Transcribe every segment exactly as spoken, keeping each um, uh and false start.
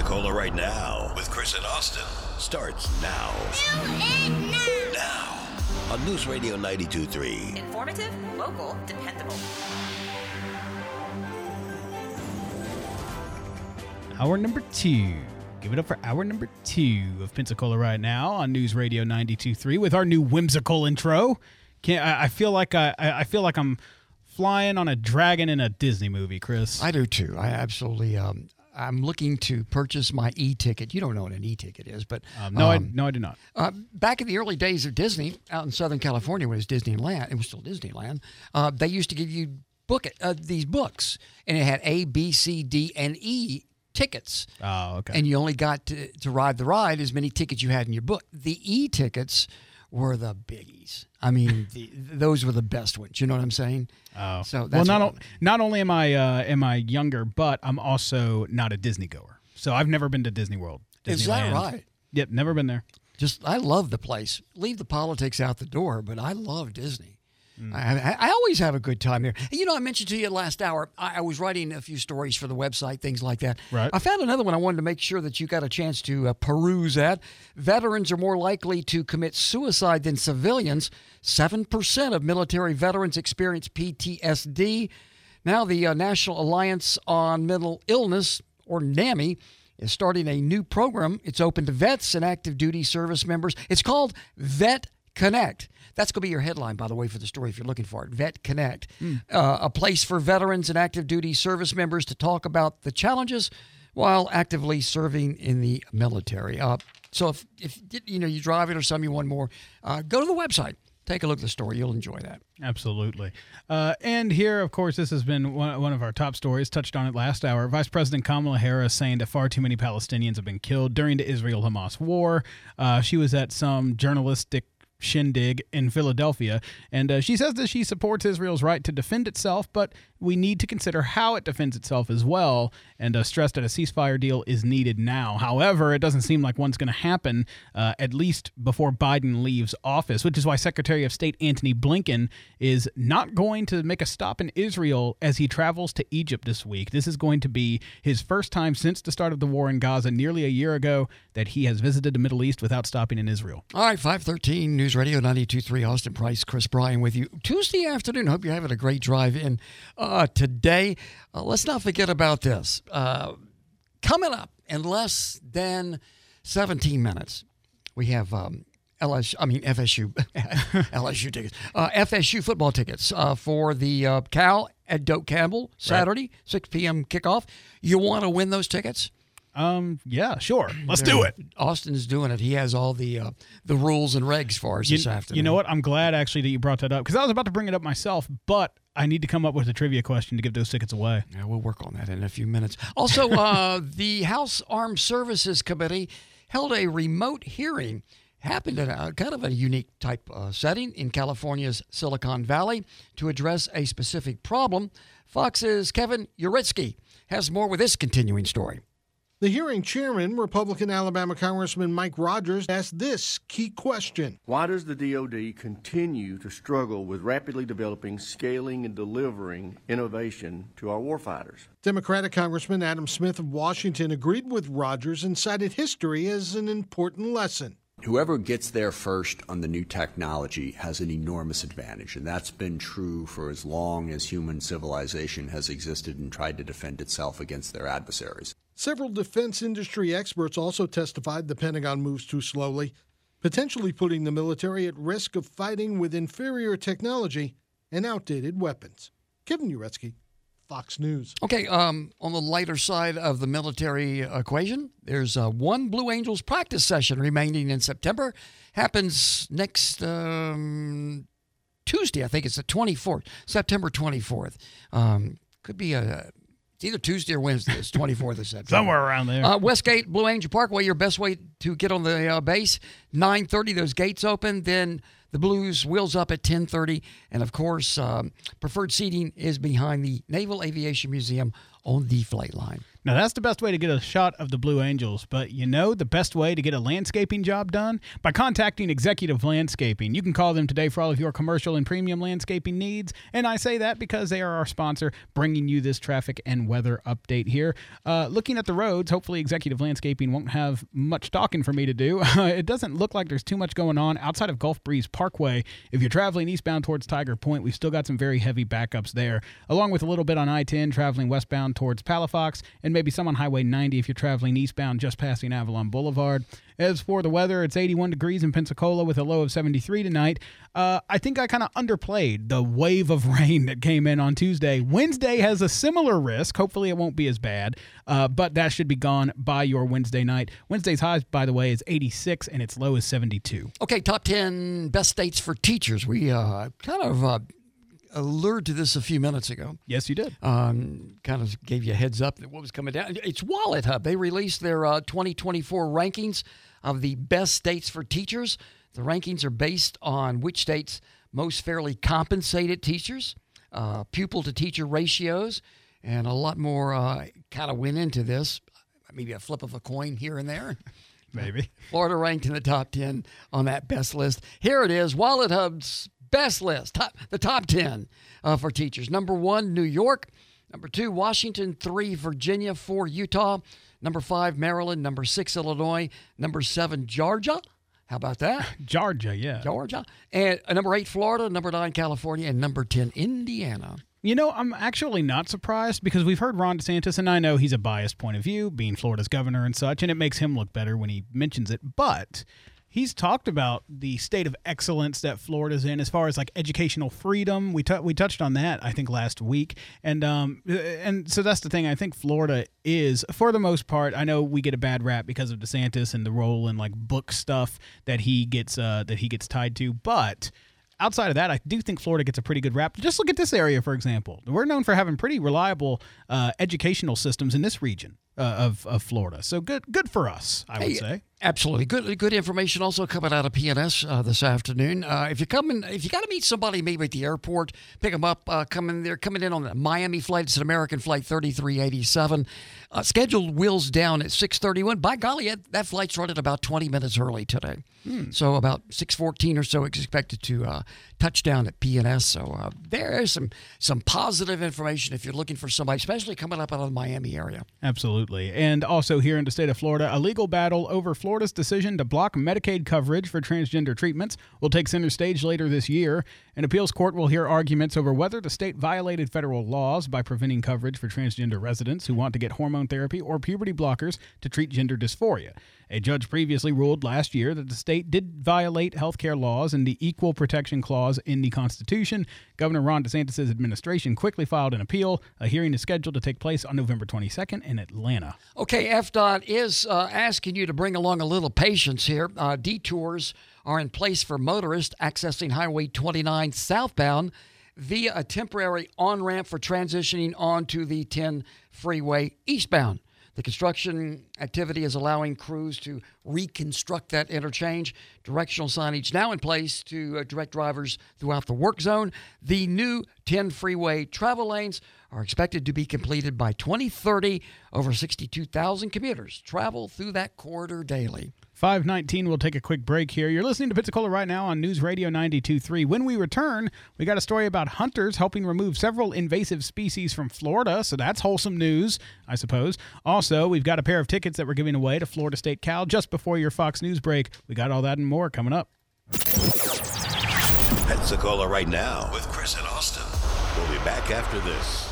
Pensacola right now with Chris and Austin starts now. Do it now. Now on News Radio ninety-two point three. Informative, local, dependable. Hour number two. Give it up for hour number two of Pensacola right now on News Radio ninety-two point three with our new whimsical intro. Can't, I, I feel like I, I feel like I'm flying on a dragon in a Disney movie, Chris. I do too. I absolutely. Um, I'm looking to purchase my e-ticket. You don't know what an e-ticket is, but um, no, um, I no, I do not. Uh, back in the early days of Disney, out in Southern California, when it was Disneyland, it was still Disneyland. Uh, they used to give you book uh, these books, and it had A, B, C, D, and E tickets. Oh, okay. And you only got to, to ride the ride as many tickets you had in your book. The e-tickets were the biggies. I mean, the, those were the best ones. You know what I'm saying? Oh, so well, that's not what, o- not only am I uh, am I younger, but I'm also not a Disney goer. So I've never been to Disney World. Is that Disneyland. right? Yep, never been there. Just I love the place. Leave the politics out the door, but I love Disney. Mm. I, I always have a good time there. You know, I mentioned to you last hour, I, I was writing a few stories for the website, things like that. Right. I found another one I wanted to make sure that you got a chance to uh, peruse at. Veterans are more likely to commit suicide than civilians. seven percent of military veterans experience P T S D. Now the uh, National Alliance on Mental Illness, or NAMI, is starting a new program. It's open to vets and active duty service members. It's called Vet Connect. That's going to be your headline, by the way, for the story if you're looking for it. Vet Connect, mm. uh, a place for veterans and active duty service members to talk about the challenges while actively serving in the military. Uh, so if, if you know you drive it or something you want more, uh, go to the website. Take a look at the story. You'll enjoy that. Absolutely. Uh, and here, of course, this has been one, one of our top stories. Touched on it last hour. Vice President Kamala Harris saying that far too many Palestinians have been killed during the Israel-Hamas war. Uh, she was at some journalistic shindig in Philadelphia, and uh, she says that she supports Israel's right to defend itself, but we need to consider how it defends itself as well, and uh, stressed that a ceasefire deal is needed now. However, it doesn't seem like one's going to happen, uh, at least before Biden leaves office, which is why Secretary of State Antony Blinken is not going to make a stop in Israel as he travels to Egypt this week. This is going to be his first time since the start of the war in Gaza nearly a year ago that he has visited the Middle East without stopping in Israel. All right, five thirteen News Radio ninety-two point three, Austin Price, Chris Bryan with you. Tuesday afternoon, hope you're having a great drive in uh, today. Uh, let's not forget about this. Uh, coming up in less than seventeen minutes, we have um, L S U, I mean F S U, L S U tickets, uh, F S U football tickets uh, for the uh, Cal at Doak Campbell, Saturday, right. six p.m. kickoff. You want to win those tickets? Um. Yeah. Sure. Let's there, do it. Austin's doing it. He has all the uh, the rules and regs for us you, this afternoon. You know what? I'm glad actually that you brought that up because I was about to bring it up myself, but I need to come up with a trivia question to give those tickets away. Yeah, we'll work on that in a few minutes. Also, uh, the House Armed Services Committee held a remote hearing. Happened in a kind of a unique type uh, setting in California's Silicon Valley to address a specific problem. Fox's Kevin Uritsky has more with this continuing story. The hearing chairman, Republican Alabama Congressman Mike Rogers, asked this key question. Why does the D O D continue to struggle with rapidly developing, scaling, and delivering innovation to our warfighters? Democratic Congressman Adam Smith of Washington agreed with Rogers and cited history as an important lesson. Whoever gets there first on the new technology has an enormous advantage, and that's been true for as long as human civilization has existed and tried to defend itself against their adversaries. Several defense industry experts also testified the Pentagon moves too slowly, potentially putting the military at risk of fighting with inferior technology and outdated weapons. Kevin Uretsky, Fox News. Okay, um, on the lighter side of the military equation, there's uh, one Blue Angels practice session remaining in September. Happens next um, Tuesday, I think it's the twenty-fourth, September twenty-fourth. Um, could be a... It's either Tuesday or Wednesday. It's twenty-fourth of September. Somewhere around there. Uh, Westgate, Blue Angel Parkway, your best way to get on the uh, base. nine thirty, those gates open. Then the Blues wheels up at ten thirty. And, of course, um, preferred seating is behind the Naval Aviation Museum on the flight line. Now, that's the best way to get a shot of the Blue Angels, but you know the best way to get a landscaping job done? By contacting Executive Landscaping. You can call them today for all of your commercial and premium landscaping needs, and I say that because they are our sponsor, bringing you this traffic and weather update here. Uh, looking at the roads, hopefully Executive Landscaping won't have much talking for me to do. It doesn't look like there's too much going on outside of Gulf Breeze Parkway. If you're traveling eastbound towards Tiger Point, we've still got some very heavy backups there, along with a little bit on I ten traveling westbound towards Palafox, and maybe some on Highway ninety if you're traveling eastbound just passing Avalon Boulevard. As for the weather, it's eighty-one degrees in Pensacola with a low of seventy-three tonight. Uh, I think I kind of underplayed the wave of rain that came in on Tuesday. Wednesday has a similar risk. Hopefully it won't be as bad, uh, but that should be gone by your Wednesday night. Wednesday's high, by the way, is eighty-six and its low is seventy-two. Okay, top ten best states for teachers. We uh, kind of uh, allured to this a few minutes ago. Yes, you did. Um, kind of gave you a heads up that what was coming down. It's Wallet Hub. They released their uh, twenty twenty-four rankings of the best states for teachers. The rankings are based on which states most fairly compensated teachers, uh, pupil-to-teacher ratios, and a lot more uh, kind of went into this. Maybe a flip of a coin here and there. Maybe. Florida ranked in the top ten on that best list. Here it is, Wallet Hub's best list, top, the top ten uh, for teachers. Number one, New York. Number two, Washington. Three, Virginia. Four, Utah. Number five, Maryland. Number six, Illinois. Number seven, Georgia. How about that? Georgia, yeah. Georgia. And uh, number eight, Florida. Number nine, California. And number ten, Indiana. You know, I'm actually not surprised because we've heard Ron DeSantis, and I know he's a biased point of view, being Florida's governor and such, and it makes him look better when he mentions it. But he's talked about the state of excellence that Florida's in as far as like educational freedom. We t- we touched on that, I think, last week. And um and so that's the thing. I think Florida is, for the most part, I know we get a bad rap because of DeSantis and the role in like book stuff that he gets uh, that he gets tied to. But outside of that, I do think Florida gets a pretty good rap. Just look at this area, for example. We're known for having pretty reliable uh, educational systems in this region uh, of, of Florida. So good good for us, I would Hey, say. Absolutely. Good good information also coming out of P N S uh, this afternoon. Uh, if you're coming, if you got to meet somebody maybe at the airport, pick them up, uh, coming there, coming in on the Miami flight. It's an American flight thirty-three eighty-seven. Uh, scheduled wheels down at six thirty-one. By golly, that, that flight's running about twenty minutes early today. Hmm. So about six fourteen or so is expected to uh, touch down at P N S. So uh, there is some, some positive information if you're looking for somebody, especially coming up out of the Miami area. Absolutely. And also here in the state of Florida, a legal battle over Florida's decision to block Medicaid coverage for transgender treatments will take center stage later this year. An appeals court will hear arguments over whether the state violated federal laws by preventing coverage for transgender residents who want to get hormone therapy or puberty blockers to treat gender dysphoria. A judge previously ruled last year that the state did violate health care laws and the Equal Protection Clause in the Constitution. Governor Ron DeSantis' administration quickly filed an appeal. A hearing is scheduled to take place on November twenty-second in Atlanta. Okay, F D O T is uh, asking you to bring along a little patience here. Uh, detours are in place for motorists accessing Highway twenty-nine southbound via a temporary on-ramp for transitioning onto the ten freeway eastbound. The construction activity is allowing crews to reconstruct that interchange. Directional signage now in place to uh, direct drivers throughout the work zone. The new ten freeway travel lanes are expected to be completed by twenty thirty. Over sixty-two thousand commuters travel through that corridor daily. five nineteen, we'll take a quick break here. You're listening to Pensacola right now on News Radio ninety-two point three. When we return, we got a story about hunters helping remove several invasive species from Florida, so that's wholesome news, I suppose. Also, we've got a pair of tickets that we're giving away to Florida State Cal just before your Fox News break. We got all that and more coming up. Pensacola right now with Chris and Austin. We'll be back after this.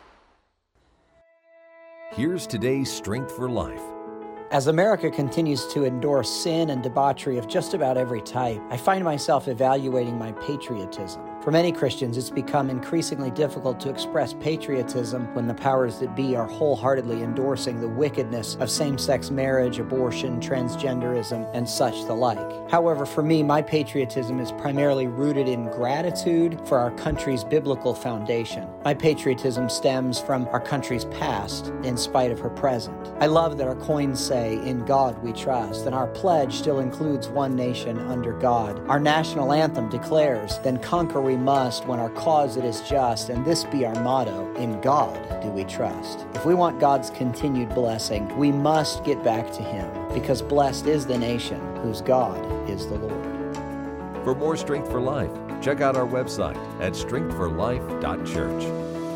Here's today's Strength for Life. As America continues to endorse sin and debauchery of just about every type, I find myself evaluating my patriotism. For many Christians, it's become increasingly difficult to express patriotism when the powers that be are wholeheartedly endorsing the wickedness of same-sex marriage, abortion, transgenderism, and such the like. However, for me, my patriotism is primarily rooted in gratitude for our country's biblical foundation. My patriotism stems from our country's past in spite of her present. I love that our coins say, "In God we trust," and our pledge still includes one nation under God. Our national anthem declares, "Then conquer we we must when our cause it is just, and this be our motto, in God do we trust. If we want God's continued blessing, we must get back to Him, because blessed is the nation whose God is the Lord. For more Strength for Life, check out our website at strength for life dot church.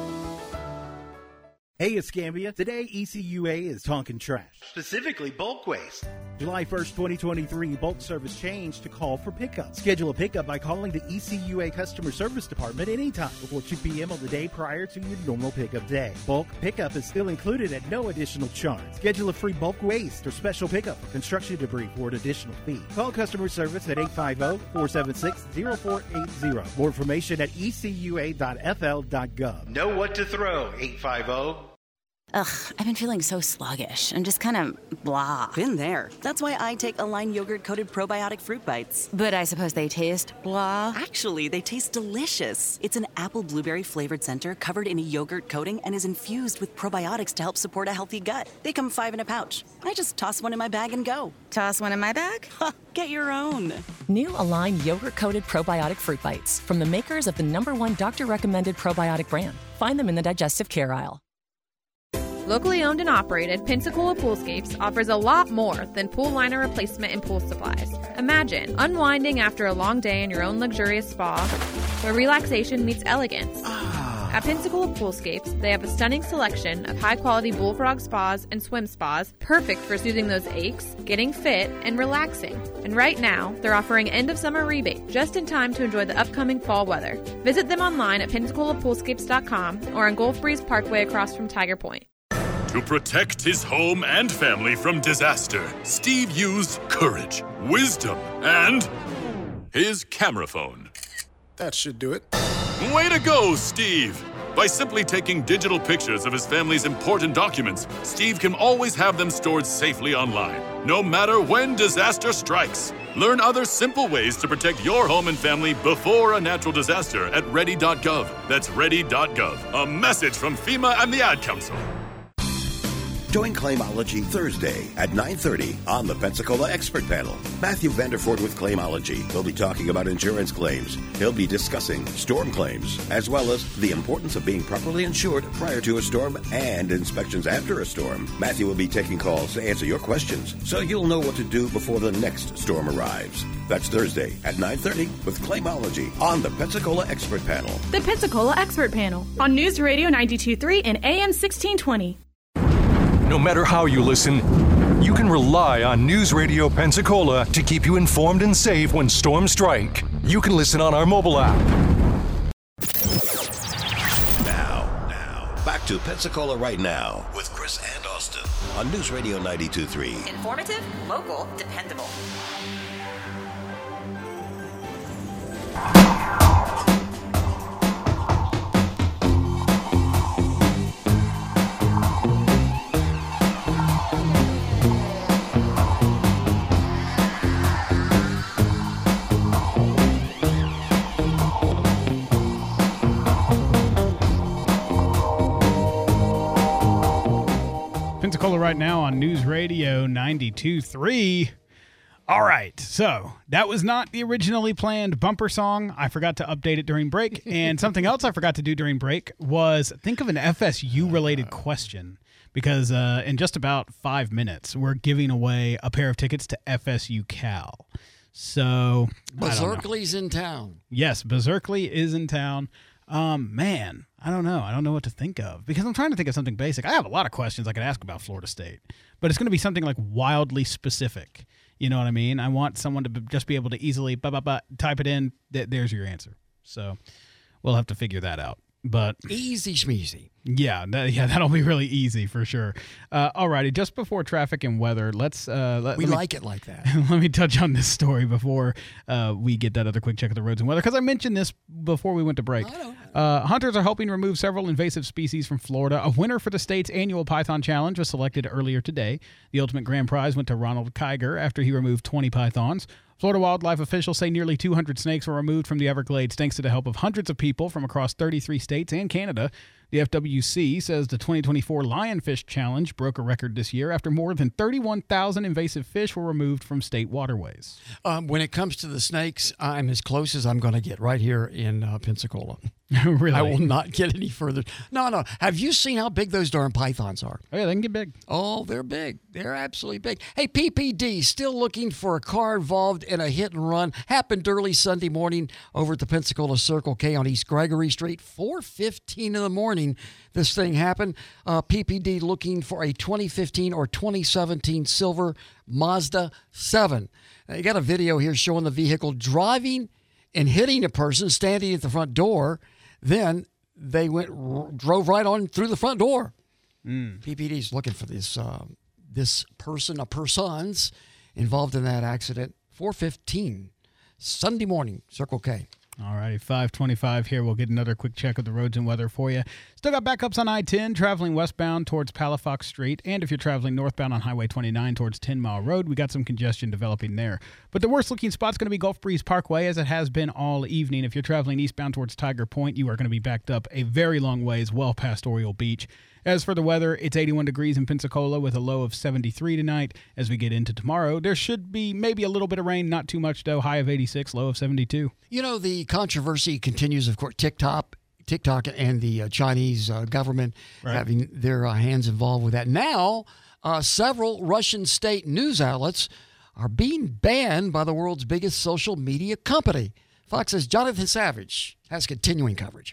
Hey, Escambia. Today, E C U A is talking trash. Specifically, bulk waste. July first, twenty twenty-three, bulk service changed to call for pickup. Schedule a pickup by calling the E C U A Customer Service Department anytime before two p.m. on the day prior to your normal pickup day. Bulk pickup is still included at no additional charge. Schedule a free bulk waste or special pickup for construction debris for an additional fee. Call customer service at eight five zero, four seven six, zero four eight zero. More information at e c u a dot f l dot gov. Know what to throw, eight five zero. Ugh, I've been feeling so sluggish and just kind of blah. Been there. That's why I take Align yogurt-coated probiotic fruit bites. But I suppose they taste blah. Actually, they taste delicious. It's an apple blueberry flavored center covered in a yogurt coating and is infused with probiotics to help support a healthy gut. They come five in a pouch. I just toss one in my bag and go. Toss one in my bag? Get your own. New Align yogurt-coated probiotic fruit bites from the makers of the number one doctor-recommended probiotic brand. Find them in the digestive care aisle. Locally owned and operated, Pensacola Poolscapes offers a lot more than pool liner replacement and pool supplies. Imagine unwinding after a long day in your own luxurious spa, where relaxation meets elegance. At Pensacola Poolscapes, they have a stunning selection of high-quality bullfrog spas and swim spas, perfect for soothing those aches, getting fit, and relaxing. And right now, they're offering end-of-summer rebate, just in time to enjoy the upcoming fall weather. Visit them online at pensacola poolscapes dot com or on Gulf Breeze Parkway across from Tiger Point. To protect his home and family from disaster, Steve used courage, wisdom, and his camera phone. That should do it. Way to go, Steve! By simply taking digital pictures of his family's important documents, Steve can always have them stored safely online, no matter when disaster strikes. Learn other simple ways to protect your home and family before a natural disaster at ready dot gov. That's ready dot gov. A message from FEMA and the Ad Council. Join Claimology Thursday at nine thirty on the Pensacola Expert Panel. Matthew Vanderford with Claimology will be talking about insurance claims. He'll be discussing storm claims, as well as the importance of being properly insured prior to a storm and inspections after a storm. Matthew will be taking calls to answer your questions, so you'll know what to do before the next storm arrives. That's Thursday at nine thirty with Claimology on the Pensacola Expert Panel. The Pensacola Expert Panel on News Radio ninety-two point three and A M sixteen twenty. No matter how you listen, you can rely on News Radio Pensacola to keep you informed and safe when storms strike. You can listen on our mobile app. Now, now, back to Pensacola Right Now with Chris and Austin on News Radio ninety-two point three. Informative, local, dependable. Pensacola Right Now on News Radio ninety-two point three. All right, so that was not the originally planned bumper song. I forgot to update it during break. And something else I forgot to do during break was think of an F S U-related question. Because uh, in just about five minutes, we're giving away a pair of tickets to F S U Cal. So, Berserkly's in town. Yes, Berserkly is in town. Um, man, I don't know. I don't know what to think of because I'm trying to think of something basic. I have a lot of questions I could ask about Florida State, but it's going to be something like wildly specific. You know what I mean? I want someone to b- just be able to easily bah, bah, bah, type it in. Th- there's your answer. So we'll have to figure that out. But easy schmeezy. Yeah, that, yeah, that'll be really easy for sure. Uh, alrighty, just before traffic and weather, let's. Uh, let, we let me, like it like that. Let me touch on this story before uh, we get that other quick check of the roads and weather, because I mentioned this before we went to break. Uh, hunters are helping remove several invasive species from Florida. A winner for the state's annual Python Challenge was selected earlier today. The ultimate grand prize went to Ronald Kiger after he removed twenty pythons. Florida wildlife officials say nearly two hundred snakes were removed from the Everglades thanks to the help of hundreds of people from across thirty-three states and Canada. The F W C says the twenty twenty-four Lionfish Challenge broke a record this year after more than thirty-one thousand invasive fish were removed from state waterways. Um, when it comes to the snakes, I'm as close as I'm going to get right here in uh, Pensacola. Really? I will not get any further. No, no. Have you seen how big those darn pythons are? Oh, yeah, they can get big. Oh, they're big. They're absolutely big. Hey, P P D, still looking for a car involved in a hit and run. Happened early Sunday morning over at the Pensacola Circle K on East Gregory Street. four fifteen in the morning, this thing happened. Uh, P P D looking for a twenty fifteen or twenty seventeen silver Mazda seven. Now, you got a video here showing the vehicle driving and hitting a person standing at the front door. Then they went r- drove right on through the front door. Mm. P P D's looking for this uh, this person, a persons involved in that accident. four fifteen Sunday morning, Circle K. All righty, five twenty-five here. We'll get another quick check of the roads and weather for you. Still got backups on I ten, traveling westbound towards Palafox Street. And if you're traveling northbound on Highway twenty-nine towards ten Mile Road, we got some congestion developing there. But the worst-looking spot's going to be Gulf Breeze Parkway, as it has been all evening. If you're traveling eastbound towards Tiger Point, you are going to be backed up a very long ways well past Oriole Beach. As for the weather, it's eighty-one degrees in Pensacola with a low of seventy-three tonight. As we get into tomorrow, there should be maybe a little bit of rain, not too much though. High of eighty-six, low of seventy-two. You know, the controversy continues, of course. TikTok, TikTok and the uh, Chinese uh, government Right. having their uh, hands involved with that. Now, uh, several Russian state news outlets are being banned by the world's biggest social media company. Fox's Jonathan Savage has continuing coverage.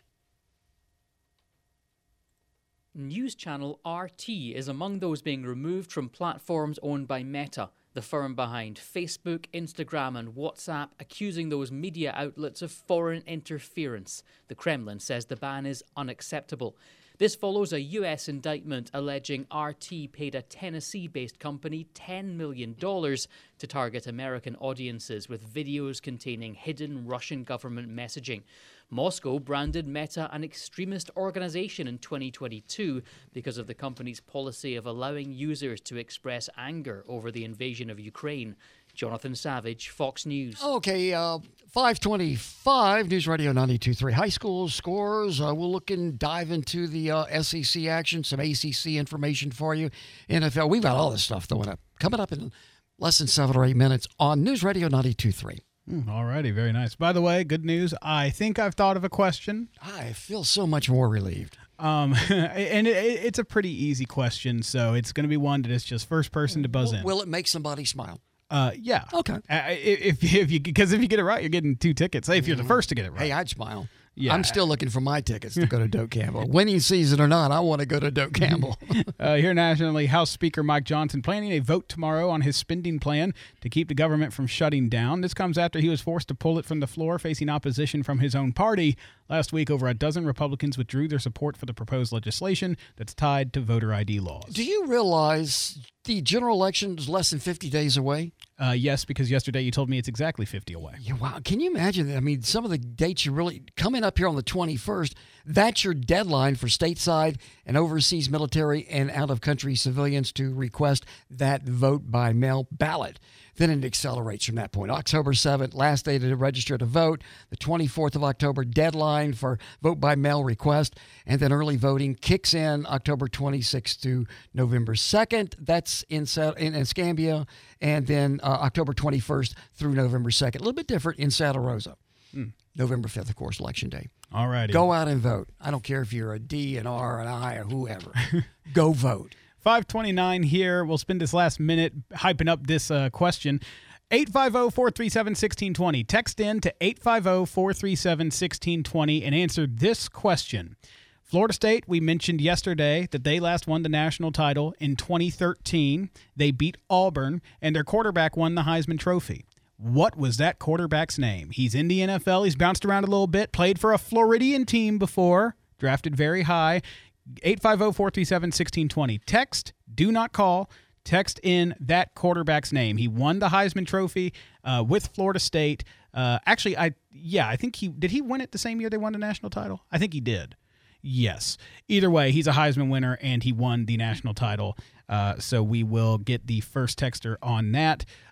News channel R T is among those being removed from platforms owned by Meta, the firm behind Facebook, Instagram and WhatsApp, accusing those media outlets of foreign interference. The Kremlin says the ban is unacceptable. This follows a U S indictment alleging R T paid a Tennessee-based company ten million dollars to target American audiences with videos containing hidden Russian government messaging. Moscow branded Meta an extremist organization in twenty twenty-two because of the company's policy of allowing users to express anger over the invasion of Ukraine. Jonathan Savage, Fox News. Okay, uh, five twenty-five, News Radio ninety-two point three. High school scores. Uh, we'll look and dive into the uh, S E C action, some A C C information for you. N F L, we've got all this stuff going up. Coming up in less than seven or eight minutes on News Radio ninety-two point three. Mm, all righty, very nice. By the way, good news. I think I've thought of a question. I feel so much more relieved. Um, and it, it's a pretty easy question, so it's going to be one that is just first person to buzz in. Will it make somebody smile? Uh, yeah. Okay. Uh, if if you because if you get it right, you're getting two tickets. Hey, if you're the first to get it right. Hey, I'd smile. Yeah. I'm still looking for my tickets to go to Doak Campbell. Winning season or not, I want to go to Doak Campbell. uh, here nationally, House Speaker Mike Johnson planning a vote tomorrow on his spending plan to keep the government from shutting down. This comes after he was forced to pull it from the floor, facing opposition from his own party. Last week, over a dozen Republicans withdrew their support for the proposed legislation that's tied to voter I D laws. Do you realize the general election is less than fifty days away? Uh, yes, because yesterday you told me it's exactly fifty away. Yeah, wow. Can you imagine that? I mean, some of the dates you really coming up here on the twenty-first, that's your deadline for stateside and overseas military and out-of-country civilians to request that vote by mail ballot. Then it accelerates from that point. October seventh, last day to register to vote. The twenty-fourth of October, deadline for vote by mail request. And then early voting kicks in October twenty-sixth to November second. That's in, in Escambia. And then uh, October twenty-first through November second. A little bit different in Santa Rosa. Mm. November fifth, of course, Election Day. All righty. Go out and vote. I don't care if you're a D, an R, an I, or whoever. Go vote. five twenty-nine here. We'll spend this last minute hyping up this uh, question. eight five zero, four three seven, one six two zero. Text in to eight five zero, four three seven, one six two zero and answer this question. Florida State, we mentioned yesterday that they last won the national title in twenty thirteen. They beat Auburn, and their quarterback won the Heisman Trophy. What was that quarterback's name? He's in the N F L. He's bounced around a little bit, played for a Floridian team before, drafted very high. eight five zero, four three seven, one six two zero. Text, do not call. Text in that quarterback's name. He won the Heisman Trophy uh, with Florida State. Uh, actually, I yeah, I think he did. He win it the same year they won the national title? I think he did. Yes. Either way, he's a Heisman winner, and he won the national title. Uh, so we will get the first texter on that.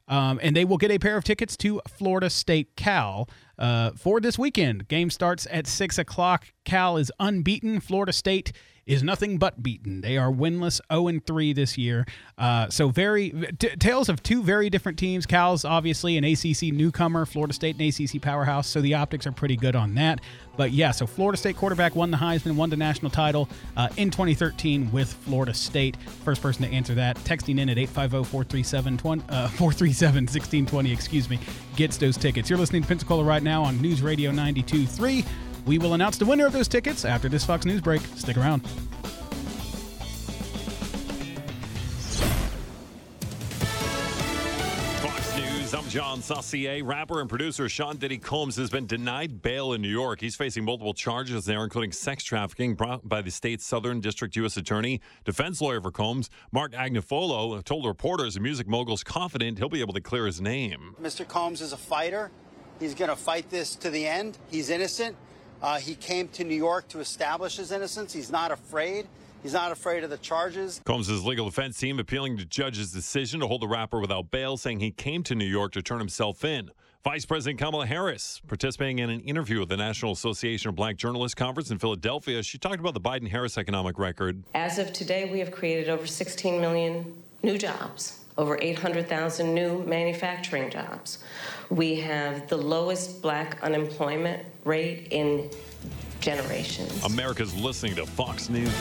Um, and they will get a pair of tickets to Florida State Cal uh, for this weekend. Game starts at six o'clock. Cal is unbeaten. Florida State is nothing but beaten. They are winless, oh and three this year. Uh, so very t- tales of two very different teams. Cal's obviously an A C C newcomer, Florida State an A C C powerhouse, so the optics are pretty good on that. But yeah, so Florida State quarterback won the Heisman, won the national title uh, in twenty thirteen with Florida State. First person to answer that, texting in at eight five zero, four three seven, one six two zero, excuse me, gets those tickets. You're listening to Pensacola right now on News Radio ninety-two point three. We will announce the winner of those tickets after this Fox News break. Stick around. Fox News, I'm John Saucier. Rapper and producer Sean Diddy Combs has been denied bail in New York. He's facing multiple charges there, including sex trafficking brought by the state's Southern District U S Attorney. Defense lawyer for Combs, Mark Agnifilo, told reporters the music mogul's confident he'll be able to clear his name. Mister Combs is a fighter. He's going to fight this to the end. He's innocent. Uh, he came to New York to establish his innocence. He's not afraid. He's not afraid of the charges. Combs' legal defense team appealing to judge's decision to hold the rapper without bail, saying he came to New York to turn himself in. Vice President Kamala Harris, participating in an interview at the National Association of Black Journalists Conference in Philadelphia, she talked about the Biden-Harris economic record. As of today, we have created over sixteen million new jobs. Over eight hundred thousand new manufacturing jobs. We have the lowest black unemployment rate in generations. America's listening to Fox News.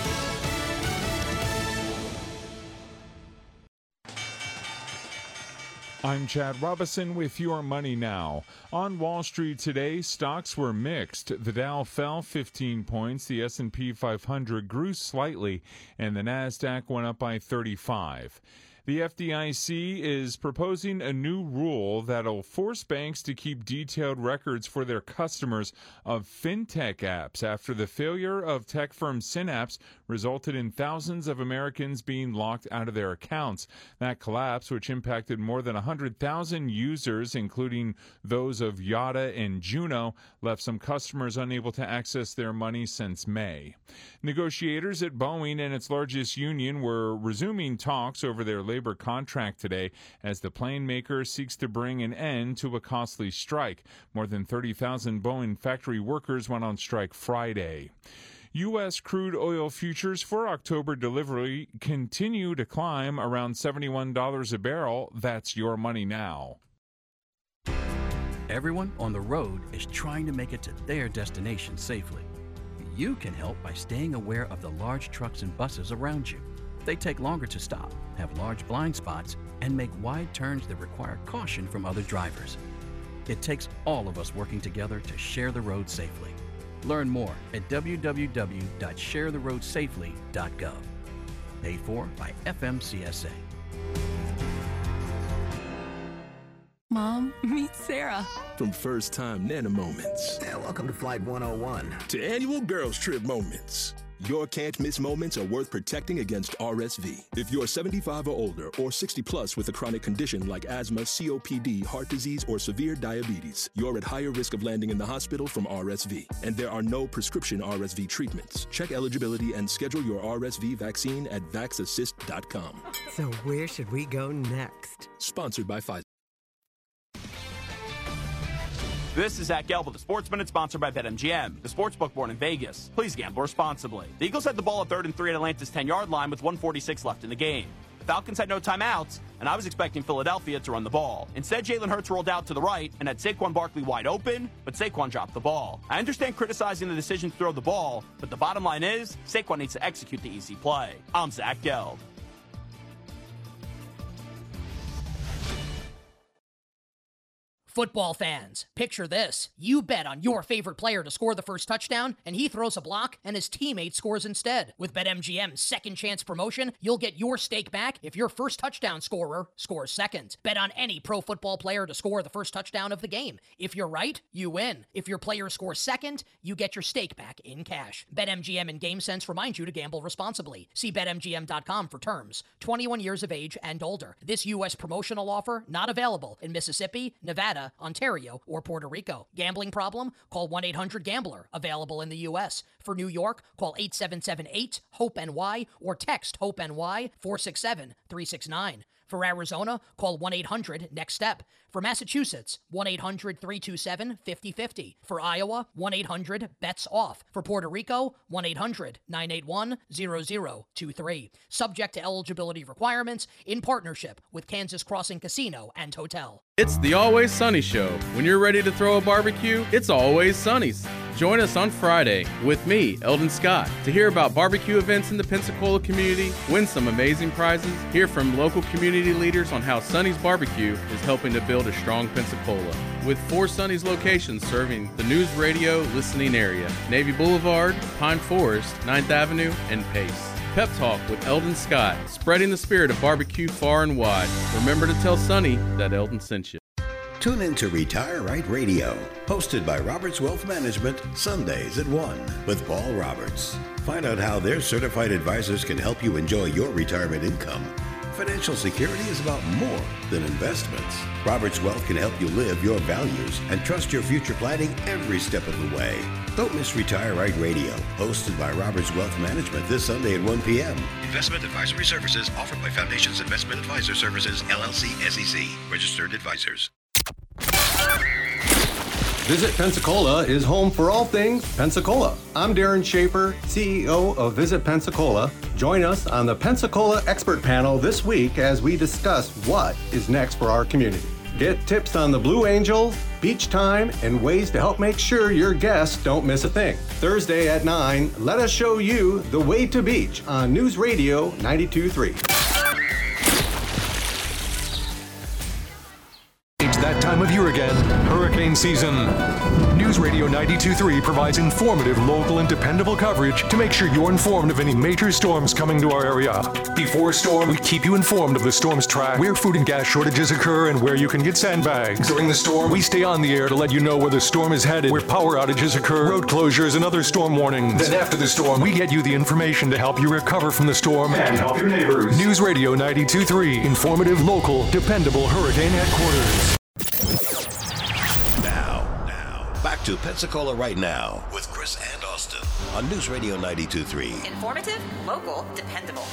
I'm Chad Robinson with your Money Now. On Wall Street today, stocks were mixed. The Dow fell fifteen points, the S and P five hundred grew slightly, and the Nasdaq went up by thirty-five. The F D I C is proposing a new rule that'll force banks to keep detailed records for their customers of fintech apps after the failure of tech firm Synapse resulted in thousands of Americans being locked out of their accounts. That collapse, which impacted more than one hundred thousand users, including those of Yada and Juno, left some customers unable to access their money since May. Negotiators at Boeing and its largest union were resuming talks over their labor contract today as the plane maker seeks to bring an end to a costly strike. More than thirty thousand Boeing factory workers went on strike Friday. U S crude oil futures for October delivery continue to climb around seventy-one dollars a barrel. That's your money now. Everyone on the road is trying to make it to their destination safely. You can help by staying aware of the large trucks and buses around you. They take longer to stop, have large blind spots, and make wide turns that require caution from other drivers. It takes all of us working together to share the road safely. Learn more at w w w dot share the road safely dot gov. Paid for by F M C S A. Mom, meet Sarah. From first time Nana moments. Yeah, welcome to Flight one oh one. To annual girls trip moments. Your can't miss moments are worth protecting against R S V. If you're seventy-five or older or sixty plus with a chronic condition like asthma, C O P D, heart disease, or severe diabetes, you're at higher risk of landing in the hospital from R S V. And there are no prescription R S V treatments. Check eligibility and schedule your R S V vaccine at vax assist dot com. So where should we go next? Sponsored by Pfizer. This is Zach Gelb with the Sports Minute, sponsored by BetMGM, the sportsbook born in Vegas. Please gamble responsibly. The Eagles had the ball at third and three at Atlanta's ten-yard line with one forty-six left in the game. The Falcons had no timeouts, and I was expecting Philadelphia to run the ball. Instead, Jalen Hurts rolled out to the right and had Saquon Barkley wide open, but Saquon dropped the ball. I understand criticizing the decision to throw the ball, but the bottom line is Saquon needs to execute the easy play. I'm Zach Gelb. Football fans, picture this. You bet on your favorite player to score the first touchdown, and he throws a block, and his teammate scores instead. With BetMGM's second chance promotion, you'll get your stake back if your first touchdown scorer scores second. Bet on any pro football player to score the first touchdown of the game. If you're right, you win. If your player scores second, you get your stake back in cash. BetMGM and GameSense remind you to gamble responsibly. See Bet M G M dot com for terms. twenty-one years of age and older. This U S promotional offer not available in Mississippi, Nevada, Ontario, or Puerto Rico. Gambling problem? Call one eight hundred gambler. Available in the U S. For New York, call eight seven seven eight, HOPE-N Y or text HOPE-N Y four six seven, three six nine. For Arizona, call one eight hundred next step. For Massachusetts, one eight hundred three two seven five zero five zero. For Iowa, one eight hundred bets off. For Puerto Rico, one eight hundred nine eight one zero zero two three. Subject to eligibility requirements in partnership with Kansas Crossing Casino and Hotel. It's the Always Sunny Show. When you're ready to throw a barbecue, it's Always Sunny's. Join us on Friday with me, Eldon Scott, to hear about barbecue events in the Pensacola community, win some amazing prizes, hear from local community leaders on how Sunny's Barbecue is helping to build a strong Pensacola. With four Sunny's locations serving the News Radio listening area, Navy Boulevard, Pine Forest, ninth Avenue, and Pace. Pep Talk with Eldon Scott, spreading the spirit of barbecue far and wide. Remember to tell Sunny that Eldon sent you. Tune in to Retire Right Radio, hosted by Roberts Wealth Management, Sundays at one with Paul Roberts. Find out how their certified advisors can help you enjoy your retirement income. Financial security is about more than investments. Roberts Wealth can help you live your values and trust your future planning every step of the way. Don't miss Retire Right Radio, hosted by Roberts Wealth Management this Sunday at one p.m. Investment advisory services offered by Foundations Investment Advisor Services, L L C, S E C. Registered advisors. Visit Pensacola is home for all things Pensacola. I'm Darren Schaefer, C E O of Visit Pensacola. Join us on the Pensacola Expert Panel this week as we discuss what is next for our community. Get tips on the Blue Angels, beach time, and ways to help make sure your guests don't miss a thing. Thursday at nine, let us show you the way to beach on News Radio ninety-two point three. It's that time of year again, hurricane season. News Radio ninety-two point three provides informative, local, and dependable coverage to make sure you're informed of any major storms coming to our area. Before a storm, we keep you informed of the storm's track, where food and gas shortages occur, and where you can get sandbags. During the storm, we stay on the air to let you know where the storm is headed, where power outages occur, road closures, and other storm warnings. Then after the storm, we get you the information to help you recover from the storm and help your neighbors. News Radio ninety-two point three, informative, local, dependable hurricane headquarters. Back to Pensacola Right Now with Chris and Austin on News Radio ninety-two point three. Informative, local, dependable.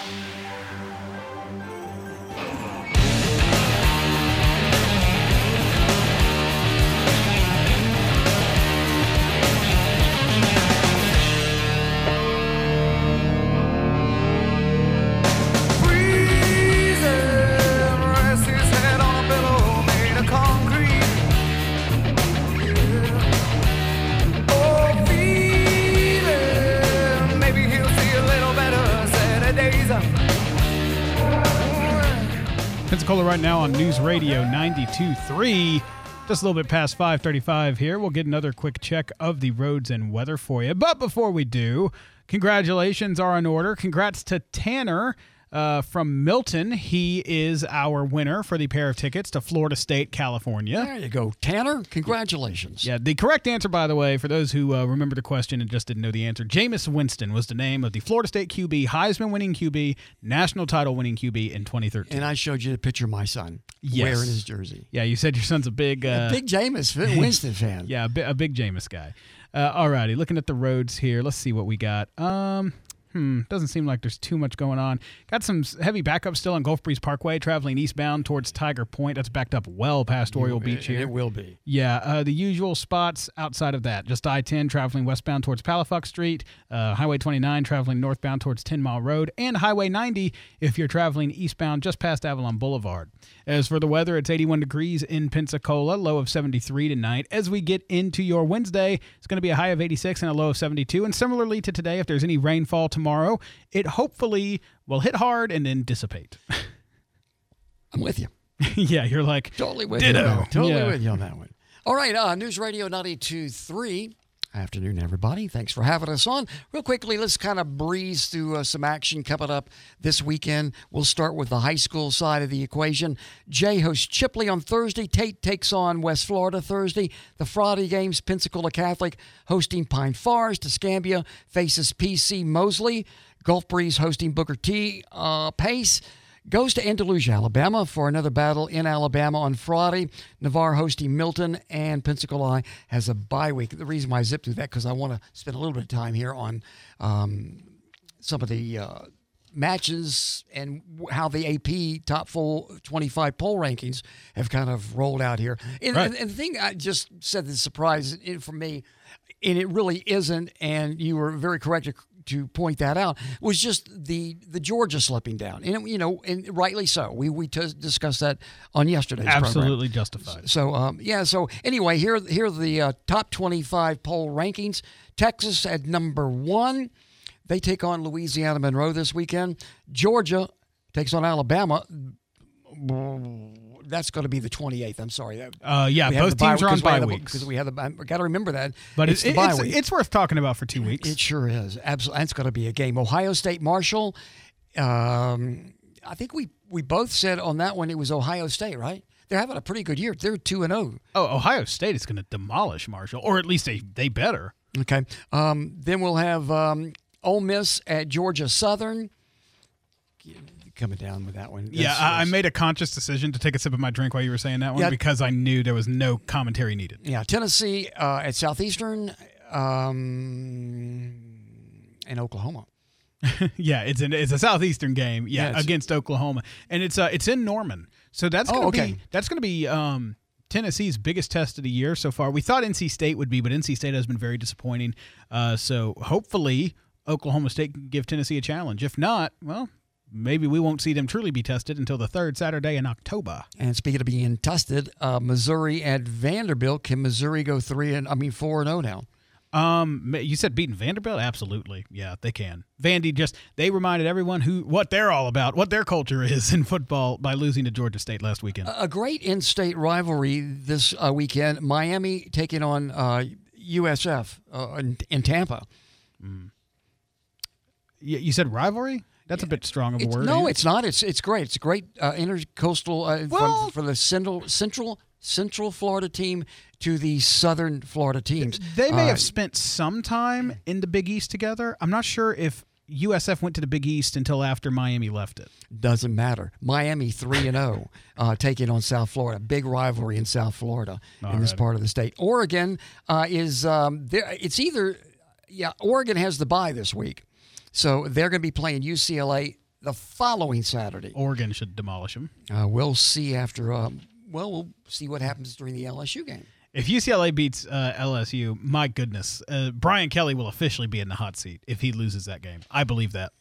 Pensacola Right Now on News Radio ninety-two point three. Just a little bit past five thirty-five here. We'll get another quick check of the roads and weather for you. But before we do, congratulations are in order. Congrats to Tanner uh, from Milton. He is our winner for the pair of tickets to Florida State, California. There you go, Tanner. Congratulations. Yeah, the correct answer, by the way, for those who uh, remember the question and just didn't know the answer, Jameis Winston was the name of the Florida State Q B, Heisman-winning Q B, national title-winning Q B in twenty thirteen. And I showed you the picture of my son yes. wearing his jersey. Yeah, you said your son's a big... Uh, a big Jameis Winston fan. Yeah, a, bi- a big Jameis guy. Uh, all righty, looking at the roads here. Let's see what we got. Um... Hmm, doesn't seem like there's too much going on. Got some heavy backup still on Gulf Breeze Parkway, traveling eastbound towards Tiger Point. That's backed up well past Oriole Beach here. It will be. Yeah, uh, the usual spots outside of that. Just I ten traveling westbound towards Palafox Street, uh, Highway twenty-nine traveling northbound towards ten Mile Road, and Highway ninety if you're traveling eastbound just past Avalon Boulevard. As for the weather, it's eighty-one degrees in Pensacola, low of seventy-three tonight. As we get into your Wednesday, it's going to be a high of eighty-six and a low of seventy-two. And similarly to today, if there's any rainfall tomorrow, it hopefully will hit hard and then dissipate. I'm with you. Yeah, you're like, totally with ditto. you. On that. Totally yeah. with you on that one. All right, uh, News Radio ninety-two point three. Afternoon, everybody. Thanks for having us on. Real quickly, let's kind of breeze through uh, some action coming up this weekend. We'll start with the high school side of the equation. Jay hosts Chipley on Thursday. Tate takes on West Florida Thursday. The Friday games, Pensacola Catholic hosting Pine Forest. Escambia faces P C Mosley. Gulf Breeze hosting Booker T. Uh, Pace goes to Andalusia, Alabama for another battle in Alabama on Friday. Navarre hosting Milton, and Pensacola has a bye week. The reason why I zipped through that because I want to spend a little bit of time here on um, some of the uh, matches and how the A P top full twenty-five poll rankings have kind of rolled out here. And, Right. and, and the thing I just said the surprise for me, and it really isn't, and you were very correct to, to point that out, was just the the Georgia slipping down. And, you know, and rightly so. We we t- discussed that on yesterday's program. Absolutely justified. So, um, yeah, so anyway, here, here are the uh, top twenty-five poll rankings. Texas at number one. They take on Louisiana Monroe this weekend. Georgia takes on Alabama. That's going to be the twenty-eighth. I'm sorry. Uh, yeah, We have both the bye- teams are on because we bye have the- weeks. Because we have the, I got to remember that. But it's it's, the bye it's, week. it's worth talking about for two weeks. It sure is. Absolutely. It's going to be a game. Ohio State Marshall. Um, I think we, we both said on that one it was Ohio State, right? They're having a pretty good year. They're two and oh. Oh, Ohio State is going to demolish Marshall, or at least they, they better. Okay. Um, then we'll have um, Ole Miss at Georgia Southern. Coming down with that one. Yeah, That's- I, I that's- made a conscious decision to take a sip of my drink while you were saying that one Yeah. because I knew there was no commentary needed. Yeah, Tennessee uh, at Southeastern um, and Oklahoma. Yeah, it's an it's a Southeastern game. Yeah, Yeah, it's- against Oklahoma, and it's uh it's in Norman, so that's Oh, gonna okay. be that's gonna be um Tennessee's biggest test of the year so far. We thought N C State would be, but N C State has been very disappointing. Uh, so hopefully Oklahoma State can give Tennessee a challenge. If not, well, maybe we won't see them truly be tested until the third Saturday in October. And speaking of being tested, uh, Missouri at Vanderbilt. Can Missouri go three and I mean four and zero now? Um, you said beating Vanderbilt? Absolutely. Yeah, they can. Vandy just, they reminded everyone who what they're all about, what their culture is in football by losing to Georgia State last weekend. A great in-state rivalry this uh, weekend. Miami taking on uh, U S F uh, in, in Tampa. Mm. You, you said rivalry? That's a bit strong of a It's- word. no, ain't it? it's not. It's it's great. It's a great uh, intercoastal uh, Well- for, for the central central Central Florida team to the Southern Florida teams. They may Uh, have spent some time in the Big East together. I'm not sure if U S F went to the Big East until after Miami left it. Doesn't matter. Miami three and zero, uh, taking on South Florida. Big rivalry in South Florida in this Alrighty. part of the state. Oregon uh, is um, there. It's either yeah. Oregon has the bye this week, so they're going to be playing U C L A the following Saturday. Oregon should demolish them. Uh, we'll see after. Um, well, we'll see what happens during the L S U game. If U C L A beats uh, L S U, my goodness, uh, Brian Kelly will officially be in the hot seat if he loses that game. I believe that.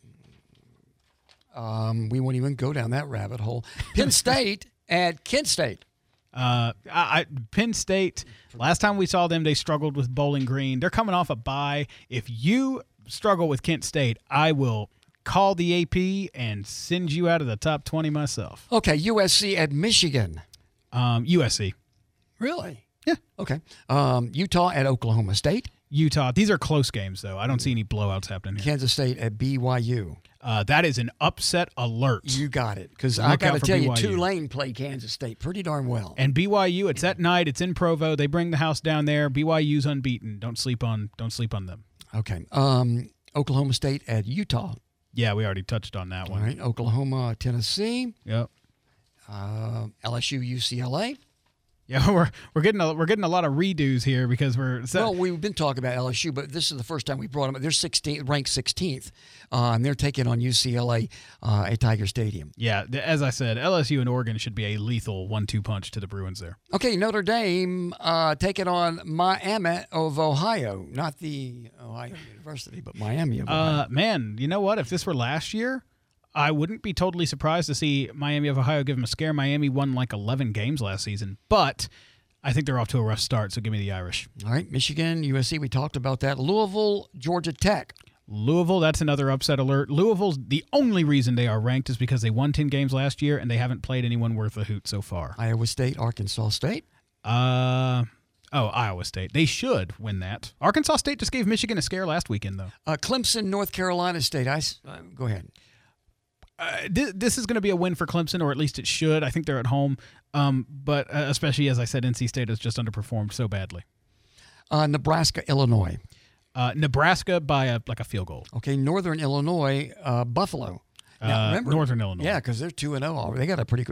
Um, we won't even go down that rabbit hole. Penn State at Kent State. Uh, I, I, Penn State, last time we saw them, they struggled with Bowling Green. They're coming off a bye. If you struggle with Kent State, I will call the A P and send you out of the top twenty myself. Okay, U S C at Michigan. Um, U S C. Really? Yeah. Okay. Um, Utah at Oklahoma State. Utah. These are close games, though. I don't see any blowouts happening here. Kansas State at B Y U. Uh, that is an upset alert. You got it. Because Look I out got to for tell B you, Y U. Tulane played Kansas State pretty darn well. And B Y U, it's at night. It's in Provo. They bring the house down there. B Y U's unbeaten. Don't sleep on. Don't sleep on them. Okay. Um, Oklahoma State at Utah. Yeah, we already touched on that one. All right. Oklahoma, Tennessee. Yep. Uh, L S U, U C L A. Yeah, we're we're getting a, we're getting a lot of redos here because we're so, Well, we've been talking about L S U, but this is the first time we brought them up. They're sixteenth, ranked sixteenth, uh, and they're taking on U C L A uh, at Tiger Stadium. yeah. th- As I said, L S U and Oregon should be a lethal one two punch to the Bruins there. Okay, Notre Dame uh, taking on Miami of Ohio, not the Ohio University, but Miami of Ohio. Uh, man, you know what? If this were last year, I wouldn't be totally surprised to see Miami of Ohio give them a scare. Miami won like eleven games last season, but I think they're off to a rough start, so give me the Irish. All right, Michigan, U S C, we talked about that. Louisville, Georgia Tech. Louisville, that's another upset alert. Louisville's the only reason they are ranked is because they won ten games last year, and they haven't played anyone worth a hoot so far. Iowa State, Arkansas State. Uh, oh, Iowa State. They should win that. Arkansas State just gave Michigan a scare last weekend, though. Uh, Clemson, North Carolina State. I, s- uh, go ahead. Uh, th- this is going to be a win for Clemson, or at least it should. I think they're at home, um, but uh, especially, as I said, N C State has just underperformed so badly. Uh, Nebraska, Illinois. Uh, Nebraska by a, like a field goal. Okay, Northern Illinois, uh, Buffalo. Now, Uh, remember, Northern Illinois. Yeah, because they're two and zero already. They got a pretty good,